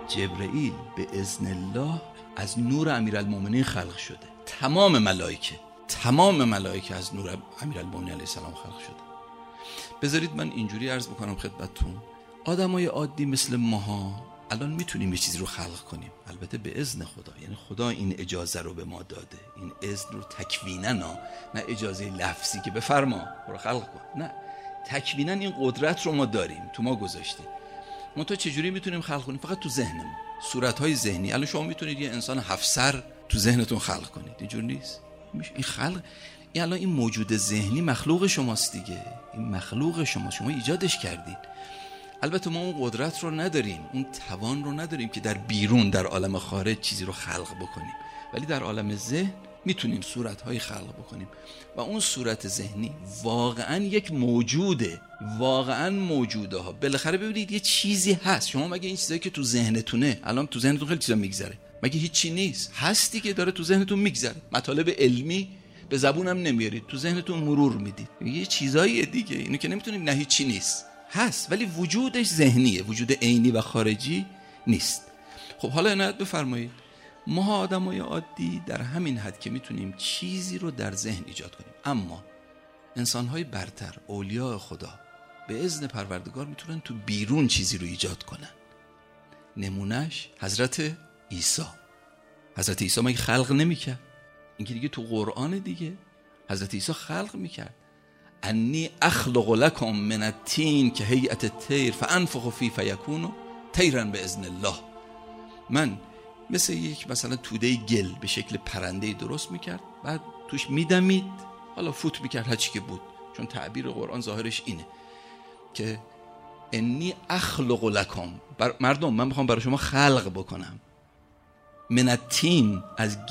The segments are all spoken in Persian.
جبرئیل به اذن الله از نور امیرالمومنین خلق شده. تمام ملائکه از نور امیرالمومنین علیه السلام خلق شده. بذارید من اینجوری عرض بکنم خدمتتون، آدمای عادی مثل ماها الان میتونیم یه چیزی رو خلق کنیم، البته به اذن خدا. یعنی خدا این اجازه رو به ما داده، این اذن رو تکوینا، نه اجازه لفظی که بفرما برو خلق کن، نه، تکوینا این قدرت رو ما داریم، تو ما گذاشته. منتها چجوری میتونیم خلق کنیم؟ فقط تو ذهنمون، صورت‌های ذهنی. الان شما میتونید یه انسان 7 سر تو ذهنتون خلق کنید، اینجوری نیست. این خلق، این الان این موجود ذهنی مخلوق شماست دیگه، این مخلوق شما ایجادش کردید. البته ما اون قدرت رو نداریم، اون توان رو نداریم که در بیرون، در عالم خارج چیزی رو خلق بکنیم، ولی در عالم ذهن میتونیم صورت‌های خلق بکنیم و اون صورت ذهنی واقعاً یک موجوده، واقعاً موجوده ها. بالاخره ببینید یه چیزی هست. شما مگه این چیزایی که تو ذهنتونه، الان تو ذهنتون خیلی چیزا میگذره، مگه هیچی نیست؟ هستی که داره تو ذهنتون میگذره، مطالب علمی به زبونم نمیارید، تو ذهنتون مرور میدید، یه چیزایی دیگه، اینو که نمیتونید نه هیچی نیست، هست ولی وجودش ذهنیه، وجود عینی و خارجی نیست. خب حالا عنایت بفرمایید، ما آدمای عادی در همین حد که میتونیم چیزی رو در ذهن ایجاد کنیم، اما انسان‌های برتر، اولیاء خدا، به اذن پروردگار میتونن تو بیرون چیزی رو ایجاد کنن. نمونهش حضرت عیسی مگه خلق نمیکرد؟ این که دیگه تو قرآن دیگه، حضرت عیسی خلق میکرد. انی اخلق لکم من الطین که هیئت الطیر فانفخ فیه فیکون طیرا باذن الله. من مثل یک مثلا توده گل به شکل پرنده درست میکرد، بعد توش میدمید، حالا فوت میکرد هر چی که بود، چون تعبیر قرآن ظاهرش اینه که انی اخلق لکم، مردم من میخوام برای شما خلق بکنم، من الطین،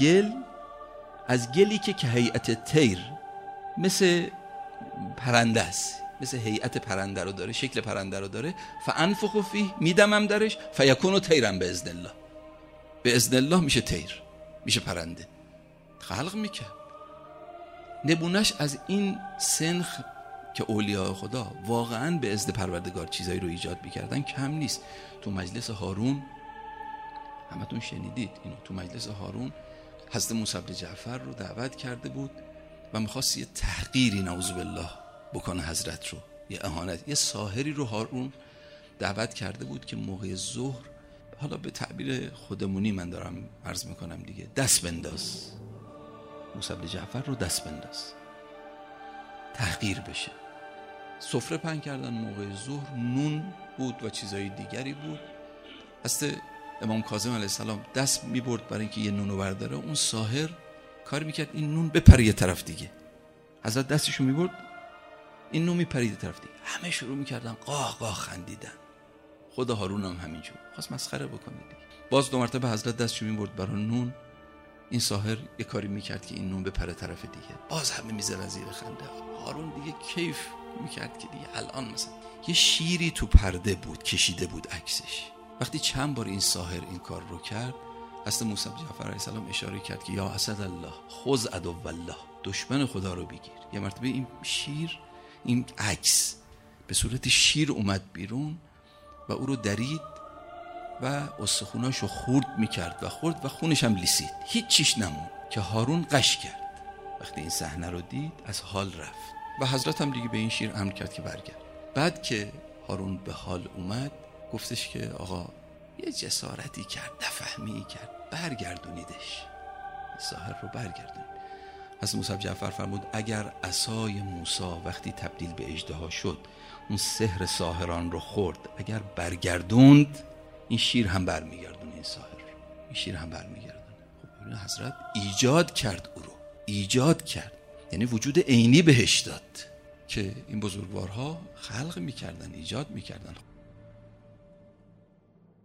از گلی که هیئت الطیر، مثل پرنده است، مثل هیئت پرنده رو داره، شکل پرنده رو داره، فانفخ فیه، میدمم درش، فیکون طیرا باذن الله، به اذن الله میشه طیر، میشه پرنده. خلق میکرد. نمونهش از این سنخ که اولیاء خدا واقعا به اذن پروردگار چیزایی رو ایجاد میکردن کم نیست. تو مجلس هارون، همتون شنیدید اینو، تو مجلس هارون حضرت موسی بن جعفر رو دعوت کرده بود و میخواست یه تحقیری نعوذ بالله بکنه حضرت رو، یه اهانت، یه ساحری رو هارون دعوت کرده بود که موقع ظهر، حالا به تعبیر خودمونی من دارم عرض میکنم دیگه، دست بنداز، موسی بن جعفر رو دست بنداز، تحقیر بشه. سفره پهن کردن، موقع ظهر نون بود و چیزای دیگری بود. حضرت امام کاظم علیه السلام دست میبرد برای اینکه یه نونو برداره، اون ساحر کار میکرد این نون بپره یه طرف دیگه. حضرت دستشو میبرد، این نون میپرید طرف دیگه. همه شروع میکردن قاه قاه خندیدن. خود هارون هم همینجور خواست مسخره بکنه دیگه. باز 2 مرتبه حضرت دستشو میبرد برای نون، این ساحر یه کاری میکرد که این نون بپره طرف دیگه، باز همه میزدن زیر خنده. هارون دیگه کیف میکرد که دیگه الان مثلا یه شیری تو پرده بود، کشیده بود عکسش. وقتی چند بار این ساحر این کار رو کرد، حضرت موسی بن جعفر علیه السلام اشاره کرد که یا اسد الله خذ عدو الله، دشمن خدا رو بگیر. یه مرتبه این شیر، این عکس به صورت شیر اومد بیرون و او رو درید و استخوناشو خورد میکرد و خورد و خونش هم لیسید، هیچ چیش نمون که هارون قش کرد. وقتی این صحنه رو دید از حال رفت و حضرت هم دیگه به این شیر امر کرد که برگرد. بعد که هارون به حال اومد گفتش که آقا یه جسارتی کرد، نفهمی کرد، برگردونیدش، ساحر رو برگردونید. حضرت موسی بن جعفر فرمود اگر عصای موسی وقتی تبدیل به اژدها شد اون سحر ساحران رو خورد، اگر برگردوند، این شیر هم برمیگردونه، این ساحر رو، این شیر هم برمیگردونه. خب ببین حضرت ایجاد کرد، او رو ایجاد کرد، یعنی وجود عینی بهش داد که این بزرگوارها خلق میکردن، ایجاد میکردن.